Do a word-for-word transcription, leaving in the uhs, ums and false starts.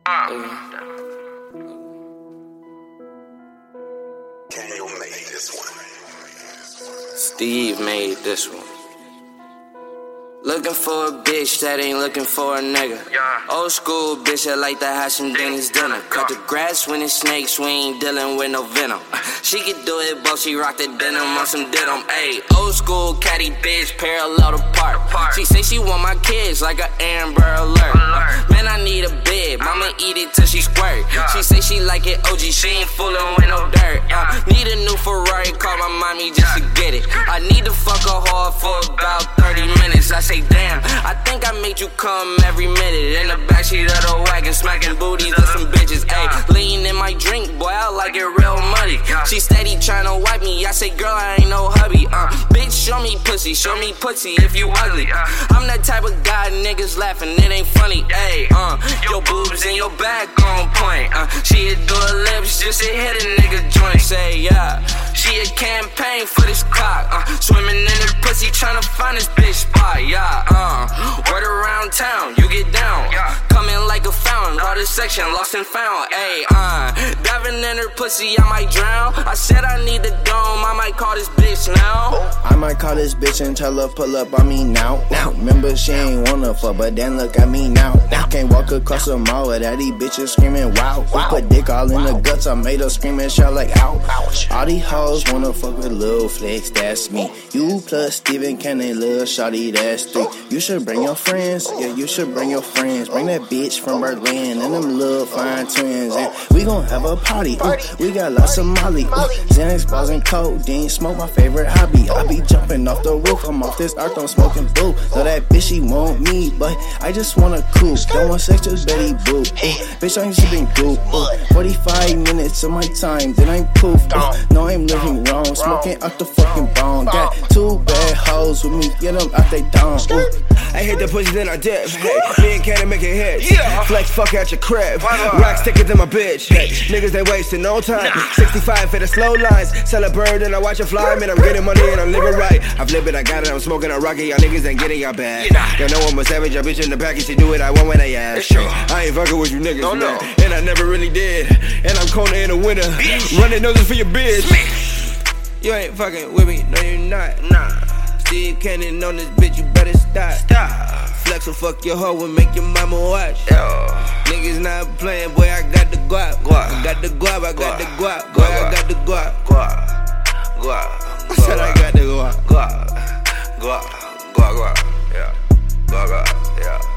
Daniel made this one. Steve made this one. Looking for a bitch that ain't looking for a nigga. Yeah. Old school bitch that like to have some Denny's dinner. Cut the grass when it's snakes, we ain't dealing with no venom. She can do it, but she rock the denim on some denim. Ayy, old school catty bitch, parallel to park. She say she want my kids like an Amber Alert. Man, I need a bed, mama eat it till she squirt. She say she like it O G, she ain't fooling with no dirt. Uh, need a new Ferrari, call my mommy just to get it. I need to fuck her hard for about thirty minutes. I say, damn, I think I made you come every minute. In the backseat of the wagon, smacking booties with some bitches. Ayy, lean in my drink, boy, I like it real muddy. She steady tryna wipe me, I say, girl, I ain't no hubby. Uh, bitch, show me pussy, show me pussy if you ugly. I'm that type of guy, niggas laughing, it ain't funny. Ayy, uh, your boobs and your back on point. Uh, she do her lips just to hit a nigga joint. Say, yeah, she a campaign for this cock. Uh, swimming in the pussy, tryna find this bitch spot. Yeah, uh, word around town, you get down. Coming like a fountain, water section, lost and found. Ayy, uh, diving in her pussy, I might drown. I said I need the dome, I might call this bitch now. I might call this bitch and tell her pull up on me now. Now, remember she ain't wanna fuck, but then look at me now. Now, can't walk across the mall without these bitches screaming wow. We put dick all in the guts, I made her scream and shout like ow. All these hoes wanna fuck with Lil Flex, that's me. You plus Steven Cannon, Lil Shawty, that's three. You should bring your friends, yeah, you should bring your friends. Bring that bitch from Berlin and them little fine twins. And we gon' have a party, ooh, we got lots of Molly, ooh. Xanax, balls, and codeine, smoke my favorite hobby. I be jumping off the roof, I'm off this earth, I'm smoking boo. Know that bitch, she want me, but I just wanna cool. Don't want sex, just Betty Boo, ooh. Bitch, I'm sipping goop, ooh. forty-five minutes of my time, then I'm poof, ooh. No, I'm living wrong, smoking out the fucking bone. Got two bad hoes with me, get them out they dome, ooh. I hit the pussy, then I dip. Hey, me and Cannon make it hit. Yeah. Flex, fuck at your crib. Rocks sticking to my bitch. Hey, niggas, they wasting no time. sixty-five for the slow lines. Sell a bird and I watch it fly. Man, I'm getting money and I'm living right. I've lived it, I got it, I'm smoking a rocket. Y'all niggas ain't getting y'all back. Y'all know I'm a savage, y'all bitch in the package. She do it, I want when I ask. I ain't fucking with you niggas, no, no. And I never really did. And I'm Kona in the winter. Running noses for your bitch. You ain't fucking with me, no you're not. Nah. Steve Cannon on this bitch, you better stop. Stop. Flex will fuck your hoe and make your mama watch. Yo. Niggas not playing, boy, I got the guap. Guap. I got the guap, I got the guap. Boy, I got the guap. Guap. Guap. I said I got the guap. Guap. Guap. Guap. Guap. Yeah. Guap. Yeah.